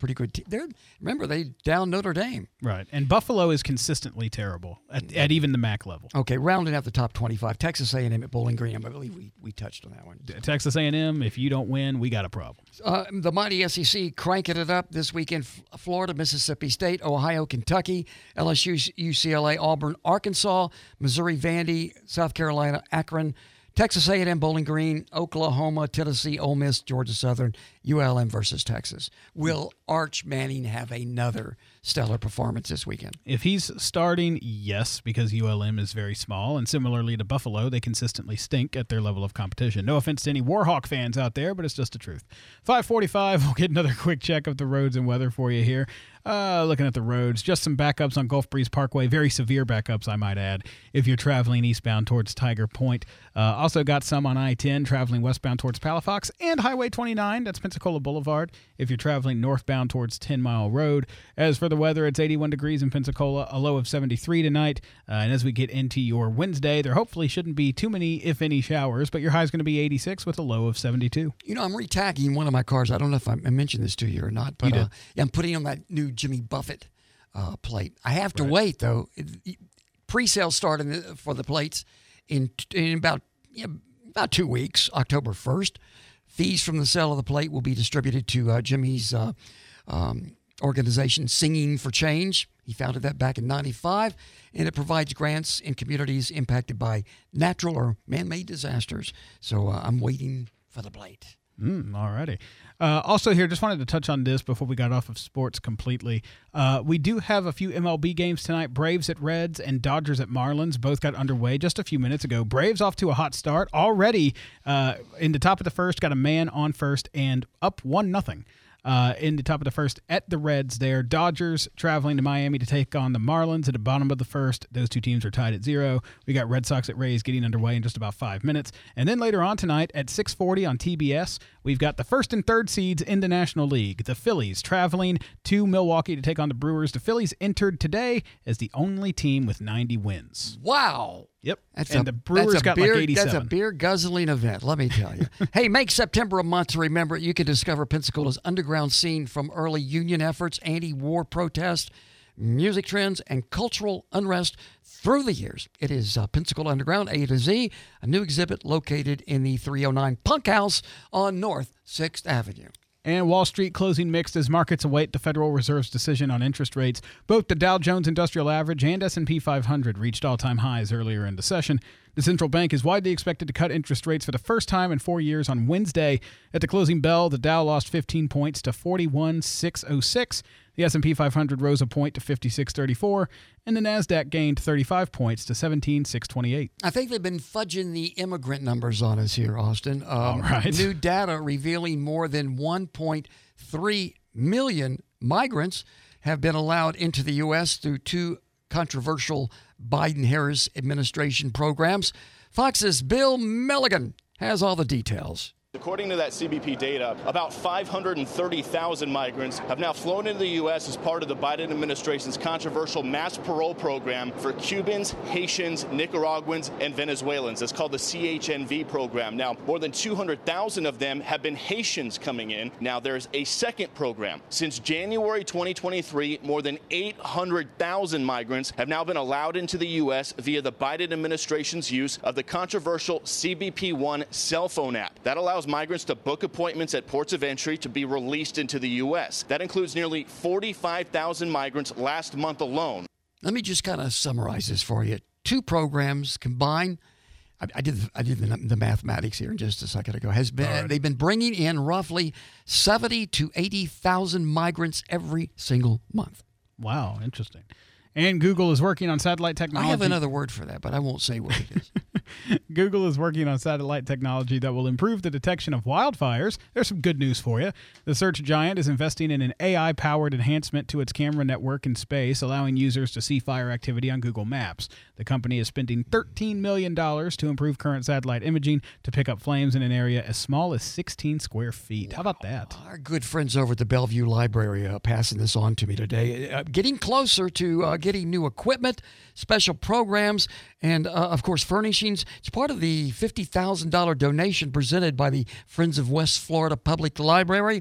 pretty good team. They're, remember, they down Notre Dame. Right. And Buffalo is consistently terrible at, at even the M A C level. Okay, rounding out the top twenty-five, Texas A and M at Bowling Green. I believe we, we touched on that one. Texas A and M, if you don't win, we got a problem. Uh, the mighty S E C cranking it up this weekend. Florida, Mississippi State, Ohio, Kentucky, L S U, U C L A, Auburn, Arkansas, Missouri, Vandy, South Carolina, Akron, Texas A and M, Bowling Green, Oklahoma, Tennessee, Ole Miss, Georgia Southern, U L M versus Texas. Will Arch Manning have another stellar performance this weekend? If he's starting, yes, because U L M is very small, and similarly to Buffalo, they consistently stink at their level of competition. No offense to any Warhawk fans out there, but it's just the truth. five forty-five, we'll get another quick check of the roads and weather for you here. Uh, looking at the roads, just some backups on Gulf Breeze Parkway, very severe backups, I might add, if you're traveling eastbound towards Tiger Point. Uh, also got some on I ten traveling westbound towards Palafox, and Highway twenty-nine, that's Pensacola Boulevard, if you're traveling northbound towards ten Mile Road. As for the weather, it's eighty-one degrees in Pensacola, a low of seventy-three tonight. Uh, and as we get into your Wednesday, there hopefully shouldn't be too many, if any, showers, but your high is going to be eighty-six with a low of seventy-two. You know, I'm retagging one of my cars. I don't know if I mentioned this to you or not, but uh, yeah, I'm putting on that new Jimmy Buffett uh, plate. I have to right. wait, though. It, it, pre-sales start in the, for the plates in, in about, yeah, about two weeks, October first. Fees from the sale of the plate will be distributed to uh, Jimmy's uh, um, organization, Singing for Change. He founded that back in ninety-five, and it provides grants in communities impacted by natural or man-made disasters. So uh, I'm waiting for the plate. Mm, all righty. Uh, also here, just wanted to touch on this before we got off of sports completely. Uh, we do have a few M L B games tonight. Braves at Reds and Dodgers at Marlins both got underway just a few minutes ago. Braves off to a hot start. Already uh, in the top of the first, got a man on first and up one nothing. Uh, in the top of the first at the Reds there. Dodgers traveling to Miami to take on the Marlins at the bottom of the first. Those two teams are tied at zero. We got Red Sox at Rays getting underway in just about five minutes. And then later on tonight at six forty on T B S, we've got the first and third seeds in the National League. The Phillies traveling to Milwaukee to take on the Brewers. The Phillies entered today as the only team with ninety wins. Wow. Yep. That's and a, the Brewers got beer, like eighty-seven. That's a beer guzzling event, let me tell you. Hey, make September a month to remember. You can discover Pensacola's underground scene from early union efforts, anti-war protests, music trends, and cultural unrest through the years. It is uh, Pensacola Underground, A to Z, a new exhibit located in the three oh nine Punk House on North sixth Avenue. And Wall Street closing mixed as markets await the Federal Reserve's decision on interest rates. Both the Dow Jones Industrial Average and S and P five hundred reached all-time highs earlier in the session. The central bank is widely expected to cut interest rates for the first time in four years on Wednesday. At the closing bell, the Dow lost fifteen points to forty-one thousand six hundred six. The S and P five hundred rose a point to fifty-six thirty-four, and the NASDAQ gained thirty-five points to seventeen thousand six hundred twenty-eight. I think they've been fudging the immigrant numbers on us here, Austin. Um, All right. New data revealing more than one point three million migrants have been allowed into the U S through two controversial Biden-Harris administration programs. Fox's Bill Milligan has all the details. According to that C B P data, about five hundred thirty thousand migrants have now flown into the U S as part of the Biden administration's controversial mass parole program for Cubans, Haitians, Nicaraguans, and Venezuelans. It's called the C H N V program. Now, more than two hundred thousand of them have been Haitians coming in. Now, there's a second program. Since January twenty twenty-three, more than eight hundred thousand migrants have now been allowed into the U S via the Biden administration's use of the controversial C B P one cell phone app. That allows migrants to book appointments at ports of entry to be released into the U S. That includes nearly forty-five thousand migrants last month alone. Let me just kind of summarize this for you. Two programs combined. I, I did I did the, the mathematics here just a second ago. Has been right. They've been bringing in roughly seventy to eighty thousand migrants every single month. Wow, interesting. And Google is working on satellite technology. I have another word for that, but I won't say what it is. Google is working on satellite technology that will improve the detection of wildfires. There's some good news for you. The search giant is investing in an A I-powered enhancement to its camera network in space, allowing users to see fire activity on Google Maps. The company is spending thirteen million dollars to improve current satellite imaging to pick up flames in an area as small as sixteen square feet. Wow. How about that? Our good friends over at the Bellevue Library are passing this on to me today. Uh, getting closer to uh, getting new equipment, special programs, and, uh, of course, furnishings. It's part of the fifty thousand dollars donation presented by the Friends of West Florida Public Library.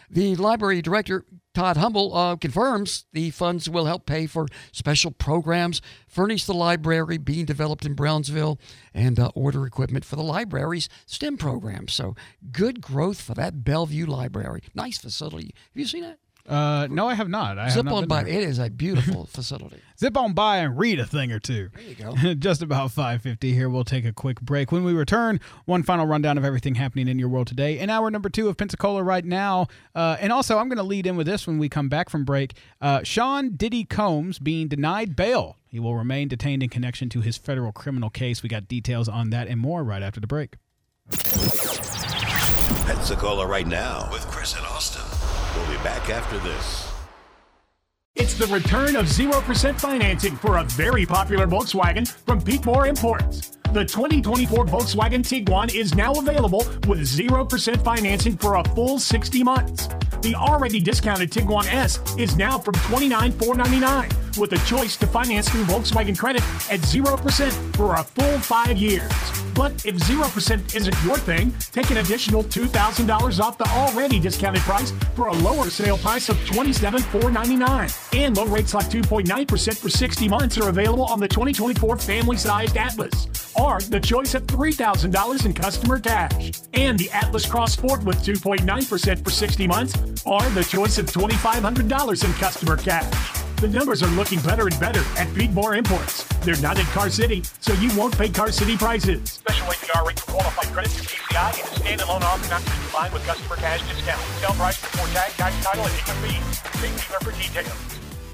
The library director, Todd Humble, uh, confirms the funds will help pay for special programs, furnish the library being developed in Brownsville, and uh, order equipment for the library's STEM program. So good growth for that Bellevue Library. Nice facility. Have you seen that? Uh, no, I have not. I Zip have not on been by. there. It is a beautiful facility. Zip on by and read a thing or two. There you go. Just about five fifty here. We'll take a quick break. When we return, one final rundown of everything happening in your world today in hour number two of Pensacola right now. Uh, and also, I'm going to lead in with this when we come back from break. Uh, Sean Diddy Combs being denied bail. He will remain detained in connection to his federal criminal case. We got details on that and more right after the break. Pensacola right now with Chris and Austin. We'll be back after this. It's the return of zero percent financing for a very popular Volkswagen from Peakmore Imports. The twenty twenty-four Volkswagen Tiguan is now available with zero percent financing for a full sixty months. The already discounted Tiguan S is now from twenty-nine thousand four hundred ninety-nine dollars with a choice to finance through Volkswagen Credit at zero percent for a full five years. But if zero percent isn't your thing, take an additional two thousand dollars off the already discounted price for a lower sale price of twenty-seven thousand four hundred ninety-nine dollars. And low rates like two point nine percent for sixty months are available on the twenty twenty-four family-sized Atlas, or the choice of three thousand dollars in customer cash. And the Atlas Cross Sport with two point nine percent for sixty months, or the choice of twenty-five hundred dollars in customer cash. The numbers are looking better and better at Peakmore Imports. They're not in Car City, so you won't pay Car City prices. Special A P R rate for qualified credit through P C I and a standalone offer not to be combined with customer cash discount. Sale price before tax, tax title, and income fees. See dealer for details.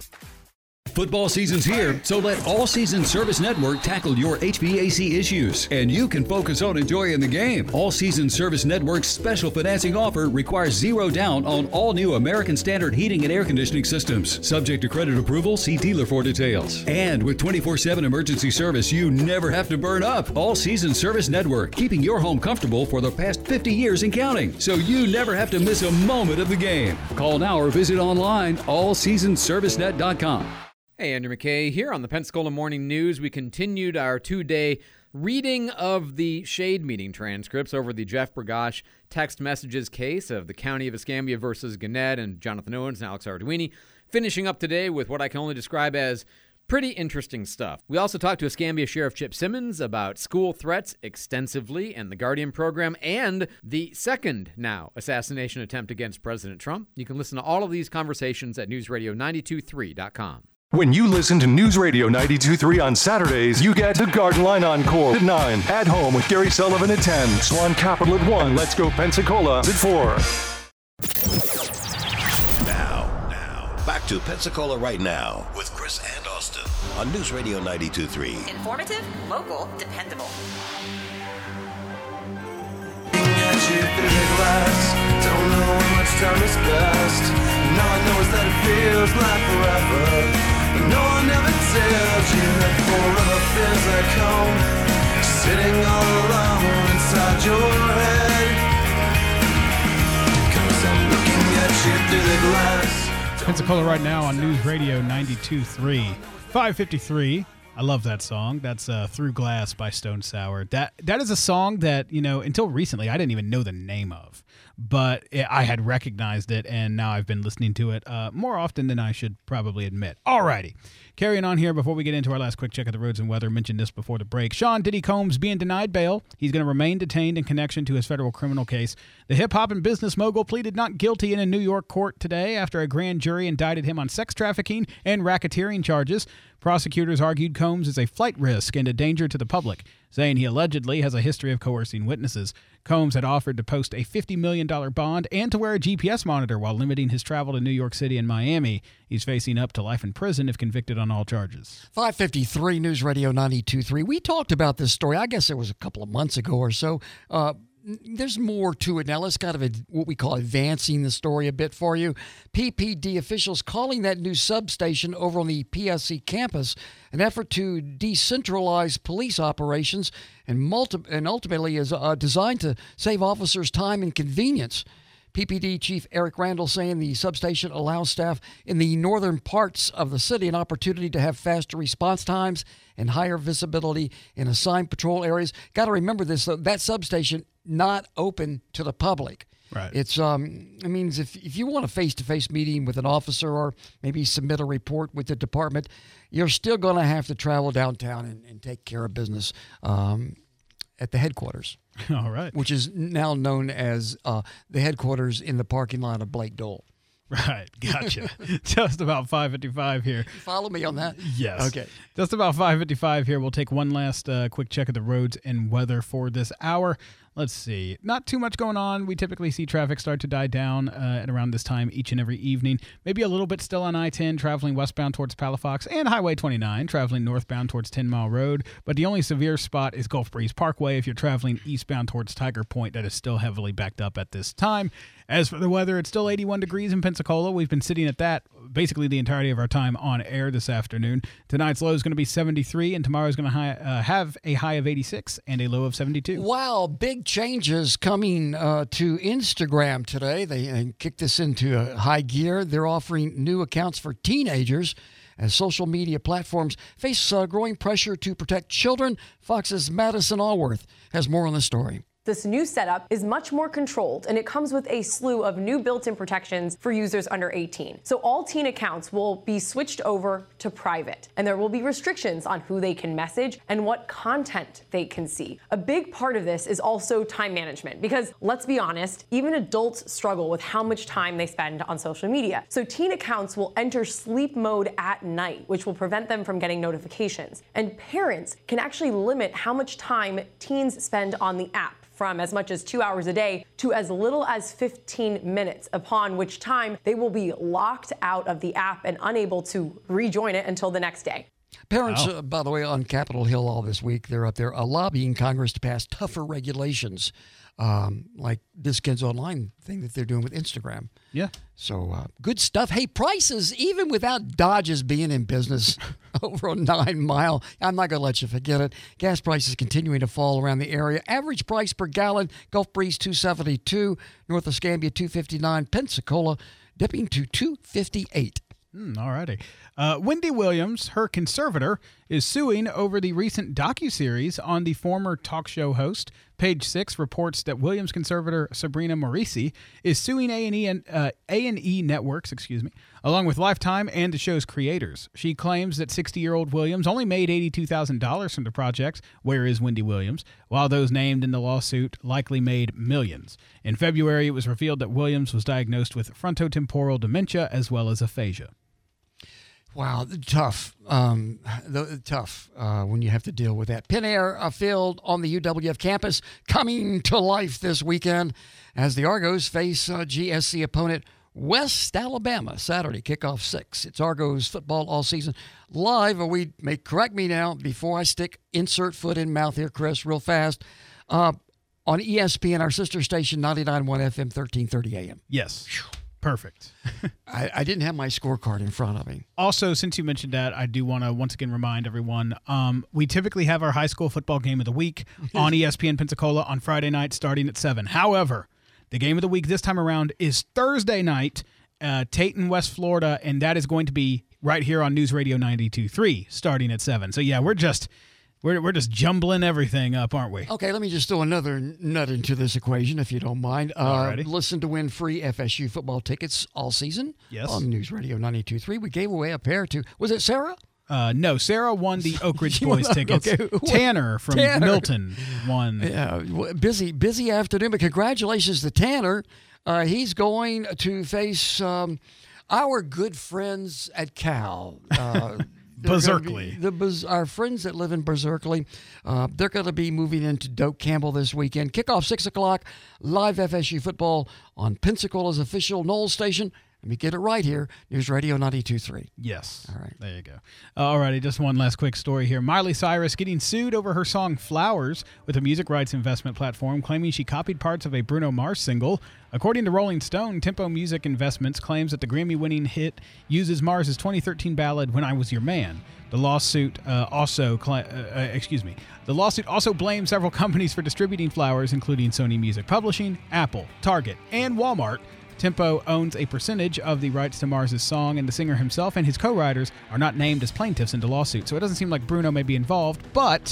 Football season's here, so let All Season Service Network tackle your H V A C issues, and you can focus on enjoying the game. All Season Service Network's special financing offer requires zero down on all new American Standard heating and air conditioning systems. Subject to credit approval, see dealer for details. And with twenty-four seven emergency service, you never have to burn up. All Season Service Network, keeping your home comfortable for the past fifty years and counting, so you never have to miss a moment of the game. Call now or visit online, all season service net dot com. Hey, Andrew McKay here on the Pensacola Morning News. We continued our two-day reading of the Shade meeting transcripts over the Jeff Bergosh text messages case of the County of Escambia versus Gannett and Jonathan Owens and Alex Arduini, finishing up today with what I can only describe as pretty interesting stuff. We also talked to Escambia Sheriff Chip Simmons about school threats extensively and the Guardian program and the second now assassination attempt against President Trump. You can listen to all of these conversations at news radio nine two three dot com. When you listen to News Radio ninety-two point three on Saturdays, you get the Garden Line Encore at nine, At Home with Gary Sullivan at ten, Swan Capital at one, Let's Go Pensacola at four. Now, now, back to Pensacola right now with Chris and Austin on News Radio ninety-two point three. Informative, local, dependable. Don't know how much time has passed. And all I know is that it feels like forever. And no one ever tells you that forever feels like home, sitting all alone inside your head. 'Cause I'm looking at you through the glass. Pensacola right now on News Radio ninety-two point three. five fifty-three. I love that song. That's uh, Through Glass by Stone Sour. That That is a song that, you know, until recently I didn't even know the name of. But it, I had recognized it, and now I've been listening to it uh, more often than I should probably admit. Alrighty. Carrying on here before we get into our last quick check of the roads and weather. Mentioned this before the break. Sean Diddy Combs being denied bail. He's going to remain detained in connection to his federal criminal case. The hip-hop and business mogul pleaded not guilty in a New York court today after a grand jury indicted him on sex trafficking and racketeering charges. Prosecutors argued Combs is a flight risk and a danger to the public, saying he allegedly has a history of coercing witnesses. Combs had offered to post a fifty million dollars bond and to wear a G P S monitor while limiting his travel to New York City and Miami. He's facing up to life in prison if convicted on all charges. five fifty-three News Radio ninety-two point three. We talked about this story, I guess it was a couple of months ago or so. Uh, There's more to it now. Let's kind of what we call advancing the story a bit for you. P P D officials calling that new substation over on the P S C campus an effort to decentralize police operations and, multi- and ultimately is uh, designed to save officers time and convenience. P P D Chief Eric Randall saying the substation allows staff in the northern parts of the city an opportunity to have faster response times and higher visibility in assigned patrol areas. Got to remember this, though, that substation not open to the public. Right. It's um, it means if, if you want a face-to-face meeting with an officer or maybe submit a report with the department, you're still going to have to travel downtown and, and take care of business um, at the headquarters. All right. Which is now known as uh, the headquarters in the parking lot of Blake Dole. Right, gotcha. Just about five fifty-five here. Follow me on that? Yes. Okay. Just about five fifty-five here. We'll take one last uh, quick check of the roads and weather for this hour. Let's see. Not too much going on. We typically see traffic start to die down uh, at around this time each and every evening. Maybe a little bit still on I ten, traveling westbound towards Palafox, and Highway twenty-nine, traveling northbound towards ten Mile Road. But the only severe spot is Gulf Breeze Parkway. If you're traveling eastbound towards Tiger Point, that is still heavily backed up at this time. As for the weather, it's still eighty-one degrees in Pensacola. We've been sitting at that basically the entirety of our time on air this afternoon. Tonight's low is going to be seventy-three, and tomorrow's going to hi- uh, have a high of eighty-six and a low of seventy-two. Wow, big changes coming uh, to Instagram today. They uh, kicked this into a high gear. They're offering new accounts for teenagers as social media platforms face uh, growing pressure to protect children. Fox's Madison Allworth has more on the story. This new setup is much more controlled, and it comes with a slew of new built-in protections for users under eighteen. So all teen accounts will be switched over to private, and there will be restrictions on who they can message and what content they can see. A big part of this is also time management, because let's be honest, even adults struggle with how much time they spend on social media. So teen accounts will enter sleep mode at night, which will prevent them from getting notifications. And parents can actually limit how much time teens spend on the app, from as much as two hours a day to as little as fifteen minutes, upon which time they will be locked out of the app and unable to rejoin it until the next day. Parents, Wow. uh, by the way, on Capitol Hill all this week, they're up there uh, lobbying Congress to pass tougher regulations, um, like this Kids Online thing that they're doing with Instagram. Yeah. So uh, good stuff. Hey, prices, even without Dodge's being in business over on Nine Mile, I'm not going to let you forget it. Gas prices continuing to fall around the area. Average price per gallon, Gulf Breeze two seventy-two, North Escambia two fifty-nine, Pensacola dipping to two fifty-eight. Mm, all righty. Uh, Wendy Williams, her conservator, is suing over the recent docuseries on the former talk show host. Page Six reports that Williams conservator Sabrina Morisi is suing A and E and uh, A and E Networks, excuse me, along with Lifetime and the show's creators. She claims that sixty-year-old Williams only made eighty-two thousand dollars from the project Where is Wendy Williams, while those named in the lawsuit likely made millions. In February, it was revealed that Williams was diagnosed with frontotemporal dementia as well as aphasia. Wow, tough. Um, the, tough uh, when you have to deal with that. Penn Air uh, Field on the U W F campus coming to life this weekend as the Argos face uh, G S C opponent West Alabama. Saturday, kickoff six. It's Argos football all season. Live, or we may correct me now before I stick insert foot in mouth here, Chris, real fast. Uh, on E S P N, our sister station, ninety-nine point one F M, thirteen thirty A M. Yes. Perfect. I, I didn't have my scorecard in front of me. Also, since you mentioned that, I do want to once again remind everyone, um, we typically have our high school football game of the week on E S P N Pensacola on Friday night starting at seven. However, the game of the week this time around is Thursday night, uh, Tayton, West Florida, and that is going to be right here on News Radio ninety-two point three starting at seven. So, yeah, we're just... We're we're just jumbling everything up, aren't we? Okay, let me just throw another nut into this equation, if you don't mind. Uh, listen to win free F S U football tickets all season. Yes. On News Radio ninety-two point three. We gave away a pair to, was it Sarah? Uh, no, Sarah won the Oak Ridge Boys won- tickets. okay. Tanner from Tanner. Milton won. Yeah, w- busy, busy afternoon, but congratulations to Tanner. Uh, he's going to face um, our good friends at Cal. Uh, They're gonna be- Berserkly. The, Bez- our friends that live in Berserkly, uh, they're going to be moving into Doak Campbell this weekend. Kickoff six o'clock, live F S U football on Pensacola's official Knowles station. Let me get it right here, News Radio ninety-two point three. Yes. All right. There you go. All righty, just one last quick story here. Miley Cyrus getting sued over her song Flowers with a music rights investment platform claiming she copied parts of a Bruno Mars single. According to Rolling Stone, Tempo Music Investments claims that the Grammy-winning hit uses Mars' twenty thirteen ballad When I Was Your Man. The lawsuit uh, also, cl- uh, uh, excuse me, the lawsuit also blames several companies for distributing Flowers, including Sony Music Publishing, Apple, Target, and Walmart. Tempo owns a percentage of the rights to Mars' song, and the singer himself and his co-writers are not named as plaintiffs in the lawsuit. So it doesn't seem like Bruno may be involved, but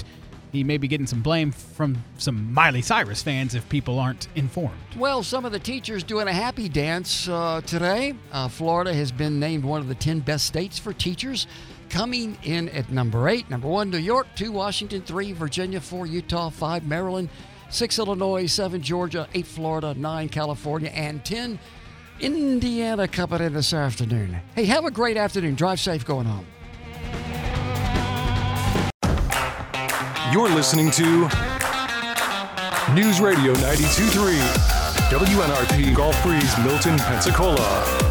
he may be getting some blame from some Miley Cyrus fans if people aren't informed. Well, some of the teachers doing a happy dance uh, today. Uh, Florida has been named one of the ten best states for teachers. Coming in at number eight, number one, New York, two, Washington, three, Virginia, four, Utah, five, Maryland, six, Illinois, seven, Georgia, eight, Florida, nine, California, and ten, Indiana coming in this afternoon. Hey, have a great afternoon. Drive safe going home. You're listening to News Radio ninety-two point three, W N R P Gulf Breeze, Milton, Pensacola.